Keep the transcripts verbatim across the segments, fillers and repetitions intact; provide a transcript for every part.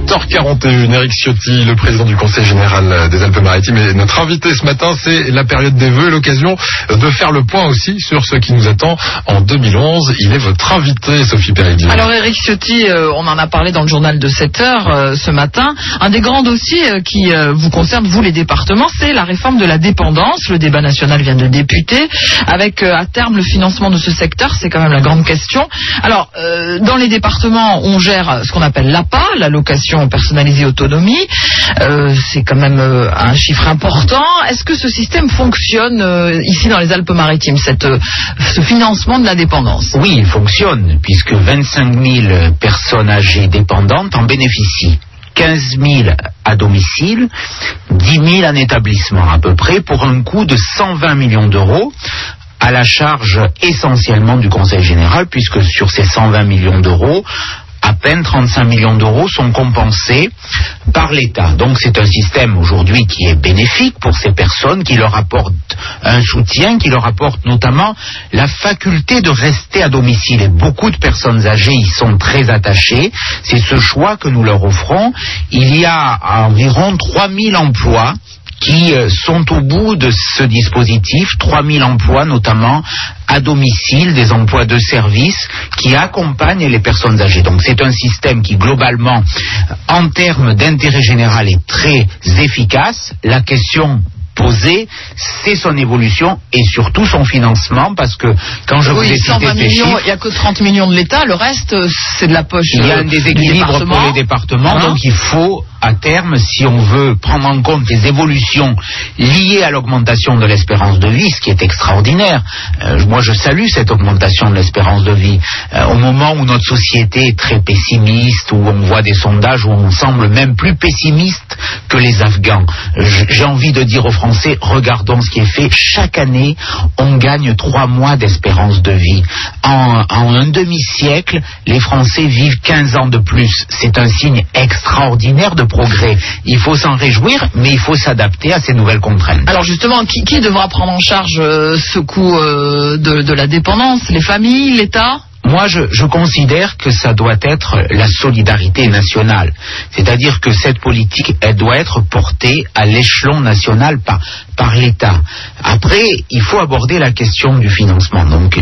sept heures quarante et une, Éric Ciotti, le président du Conseil général des Alpes-Maritimes, et notre invité ce matin. C'est la période des vœux, l'occasion de faire le point aussi sur ce qui nous attend en deux mille onze. Il est votre invité, Sophie Péridieu. Alors Éric Ciotti, euh, on en a parlé dans le journal de sept heures euh, ce matin. Un des grands dossiers euh, qui euh, vous concerne, vous les départements, c'est la réforme de la dépendance. Le débat national vient de débuter. Avec euh, à terme le financement de ce secteur, c'est quand même la grande question. Alors, euh, dans les départements, on gère ce qu'on appelle l'A P A, l'allocation personnalisée autonomie. Euh, c'est quand même euh, un chiffre important. Est-ce que ce système fonctionne euh, ici dans les Alpes-Maritimes, cette, euh, ce financement de la dépendance? Oui, il fonctionne, puisque vingt-cinq mille personnes âgées dépendantes en bénéficient. quinze mille à domicile, dix mille en établissement à peu près, pour un coût de cent vingt millions d'euros, à la charge essentiellement du Conseil général, puisque sur ces cent vingt millions d'euros, à peine trente-cinq millions d'euros sont compensés par l'État. Donc c'est un système aujourd'hui qui est bénéfique pour ces personnes, qui leur apporte un soutien, qui leur apporte notamment la faculté de rester à domicile. Et beaucoup de personnes âgées y sont très attachées. C'est ce choix que nous leur offrons. Il y a environ trois mille emplois qui sont au bout de ce dispositif, trois mille emplois notamment à domicile, des emplois de service qui accompagnent les personnes âgées. Donc c'est un système qui globalement, en termes d'intérêt général, est très efficace. La question posée, c'est son évolution et surtout son financement, parce que quand je oui, vous ai cité ces chiffres, il n'y a que trente millions de l'État, le reste c'est de la poche. Il y a un déséquilibre pour les départements, hein. Donc il faut à terme, si on veut prendre en compte les évolutions liées à l'augmentation de l'espérance de vie, ce qui est extraordinaire. Euh, moi je salue cette augmentation de l'espérance de vie. Euh, au moment où notre société est très pessimiste, où on voit des sondages où on semble même plus pessimiste que les Afghans, j'ai envie de dire aux Français, regardons ce qui est fait. Chaque année, on gagne trois mois d'espérance de vie. En, en un demi-siècle, les Français vivent quinze ans de plus. C'est un signe extraordinaire de progrès. Il faut s'en réjouir, mais il faut s'adapter à ces nouvelles contraintes. Alors justement, qui, qui devra prendre en charge euh, ce coût euh, de, de la dépendance? Les familles, l'État? Moi, je, je considère que ça doit être la solidarité nationale. C'est-à-dire que cette politique, elle doit être portée à l'échelon national par, par l'État. Après, il faut aborder la question du financement. Donc,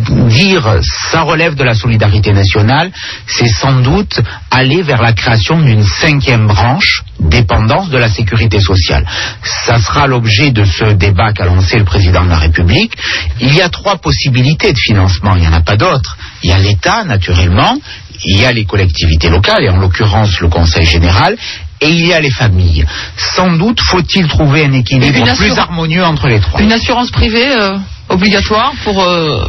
dire ça relève de la solidarité nationale, c'est sans doute aller vers la création d'une cinquième branche, dépendance de la sécurité sociale. Ça sera l'objet de ce débat qu'a lancé le président de la République. Il y a trois possibilités de financement, il n'y en a pas d'autres. Il y a l'État, naturellement, il y a les collectivités locales, et en l'occurrence le Conseil général, et il y a les familles. Sans doute faut-il trouver un équilibre plus harmonieux entre les trois. Une assurance privée euh, obligatoire pour euh,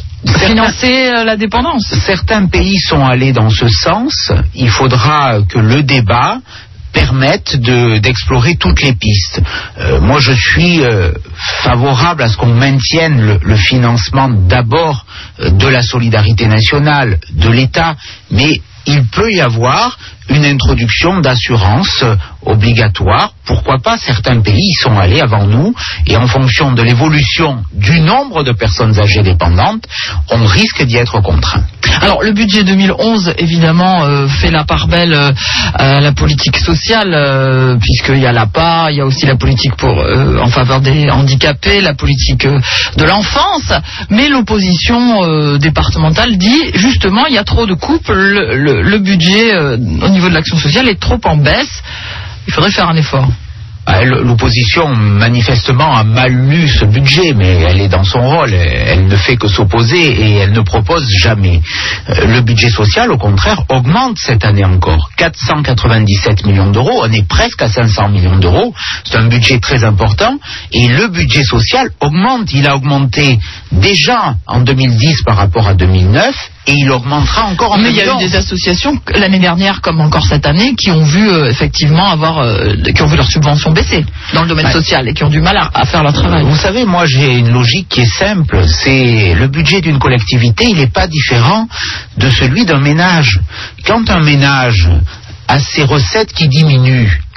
financer euh, la dépendance? Certains pays sont allés dans ce sens. Il faudra que le débat permettent de, d'explorer toutes les pistes. Euh, moi, je suis euh, favorable à ce qu'on maintienne le, le financement d'abord euh, de la solidarité nationale, de l'État, mais il peut y avoir une introduction d'assurance euh, obligatoire. Pourquoi pas? Certains pays y sont allés avant nous, et en fonction de l'évolution du nombre de personnes âgées dépendantes, on risque d'y être contraint. Alors le budget deux mille onze évidemment euh, fait la part belle euh, à la politique sociale, euh, puisqu'il y a l'A P A, il y a aussi la politique pour, euh, en faveur des handicapés, la politique euh, de l'enfance, mais l'opposition euh, départementale dit justement il y a trop de coupes, le, le, le budget euh, au niveau de l'action sociale est trop en baisse, il faudrait faire un effort. L'opposition, manifestement, a mal lu ce budget, mais elle est dans son rôle. Elle ne fait que s'opposer et elle ne propose jamais. Le budget social, au contraire, augmente cette année encore. quatre cent quatre-vingt-dix-sept millions d'euros, on est presque à cinq cents millions d'euros. C'est un budget très important. Et le budget social augmente. Il a augmenté déjà en deux mille dix par rapport à deux mille neuf. Et il augmentera encore en Mais il y a eu des associations l'année dernière comme encore cette année qui ont vu euh, effectivement avoir euh, qui ont vu leurs subventions baisser dans le domaine ouais. social et qui ont du mal à, à faire leur travail. Vous savez, moi j'ai une logique qui est simple, c'est le budget d'une collectivité, il n'est pas différent de celui d'un ménage. Quand un ménage a ses recettes qui diminuent,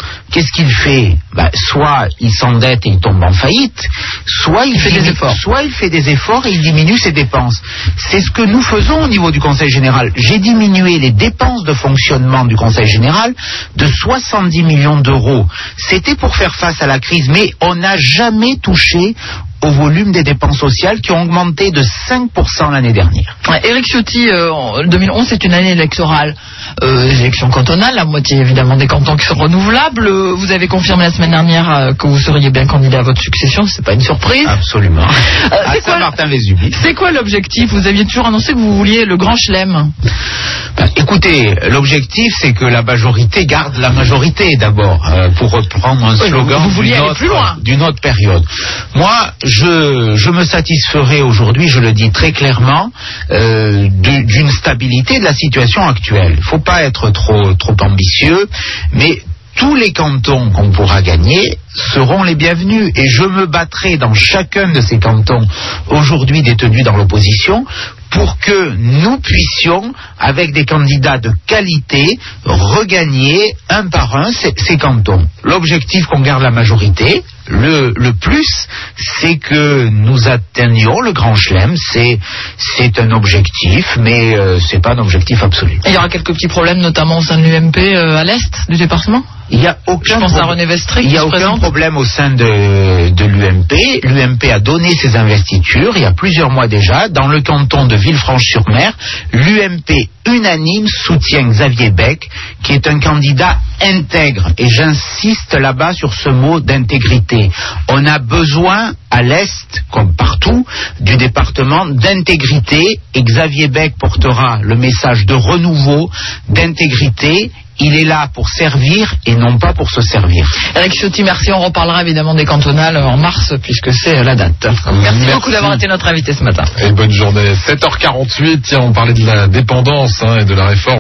qu'est-ce qu'il fait? Bah, soit il s'endette et il tombe en faillite, soit il, il fait diminue, des efforts. soit il fait des efforts et il diminue ses dépenses. C'est ce que nous faisons au niveau du Conseil général. J'ai diminué les dépenses de fonctionnement du Conseil général de soixante-dix millions d'euros. C'était pour faire face à la crise, mais on n'a jamais touché au volume des dépenses sociales qui ont augmenté de cinq pour cent l'année dernière. Ouais, Éric Ciotti, euh, en deux mille onze, c'est une année électorale. Euh, les élections cantonales, la moitié évidemment des cantons qui sont renouvelables. Euh, vous avez confirmé la semaine dernière euh, que vous seriez bien candidat à votre succession, c'est pas une surprise. Absolument. Euh, à c'est quoi, Saint-Martin-Vésubie. C'est quoi l'objectif? Vous aviez toujours annoncé que vous vouliez le grand chelem. Ben, écoutez, l'objectif c'est que la majorité garde la majorité d'abord, euh, pour reprendre un Oui, slogan vous vouliez d'une aller autre, plus loin. d'une autre période. Moi, je, je me satisferai aujourd'hui, je le dis très clairement, euh, de, d'une stabilité de la situation actuelle. Il ne faut pas être trop, trop ambitieux, mais tous les cantons qu'on pourra gagner seront les bienvenus et je me battrai dans chacun de ces cantons aujourd'hui détenus dans l'opposition pour que nous puissions, avec des candidats de qualité, regagner un par un ces, ces cantons. L'objectif qu'on garde la majorité, le, le plus, c'est que nous atteignions le grand chelem. C'est, c'est un objectif, mais euh, c'est pas un objectif absolu. Et il y aura quelques petits problèmes, notamment au sein de l'U M P euh, à l'est du département. Il n'y a aucun, Je pense pro- à René Vestry il qui y a se aucun présente. problème au sein de, de l'U M P. L'U M P a donné ses investitures il y a plusieurs mois déjà. Dans le canton de Villefranche-sur-Mer, l'U M P unanime soutient Xavier Bec, qui est un candidat intègre. Et j'insiste là-bas sur ce mot d'intégrité. On a besoin, à l'Est, comme partout, du département d'intégrité. Et Xavier Bec portera le message de renouveau, d'intégrité. Il est là pour servir et non pas pour se servir. Éric Ciotti, merci. On reparlera évidemment des cantonales en mars puisque c'est la date. Merci, Merci beaucoup d'avoir été notre invité ce matin. Et bonne journée. sept heures quarante-huit, tiens, on parlait de la dépendance hein, et de la réforme.